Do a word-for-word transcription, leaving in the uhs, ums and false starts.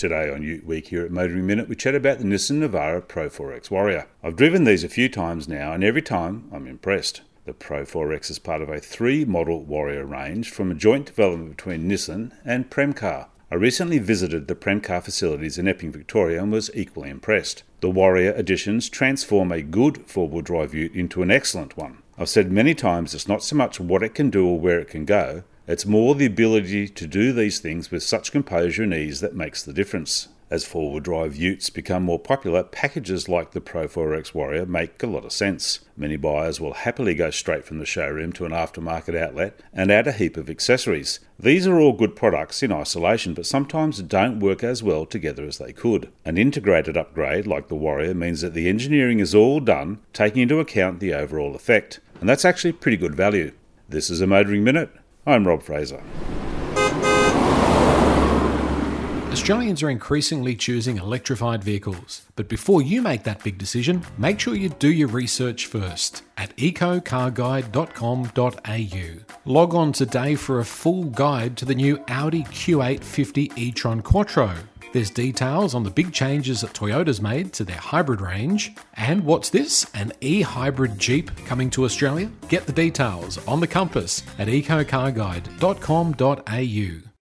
Today on Ute Week here at Motoring Minute, we chat about the Nissan Navara Pro four X Warrior. I've driven these a few times now, and every time I'm impressed. The Pro four X is part of a three-model Warrior range from a joint development between Nissan and Premcar. I recently visited the Premcar facilities in Epping, Victoria, and was equally impressed. The Warrior editions transform a good four-wheel drive ute into an excellent one. I've said many times it's not so much what it can do or where it can go, it's more the ability to do these things with such composure and ease that makes the difference. As four-wheel drive utes become more popular, packages like the Pro four X Warrior make a lot of sense. Many buyers will happily go straight from the showroom to an aftermarket outlet and add a heap of accessories. These are all good products in isolation, but sometimes don't work as well together as they could. An integrated upgrade like the Warrior means that the engineering is all done, taking into account the overall effect. And that's actually pretty good value. This is a Motoring Minute. I'm Rob Fraser. Australians are increasingly choosing electrified vehicles. But before you make that big decision, make sure you do your research first at eco car guide dot com dot a u. Log on today for a full guide to the new Audi Q eight fifty e-tron Quattro. There's details on the big changes that Toyota's made to their hybrid range. And what's this? An e-hybrid Jeep coming to Australia? Get the details on the compass at eco car guide dot com dot a u.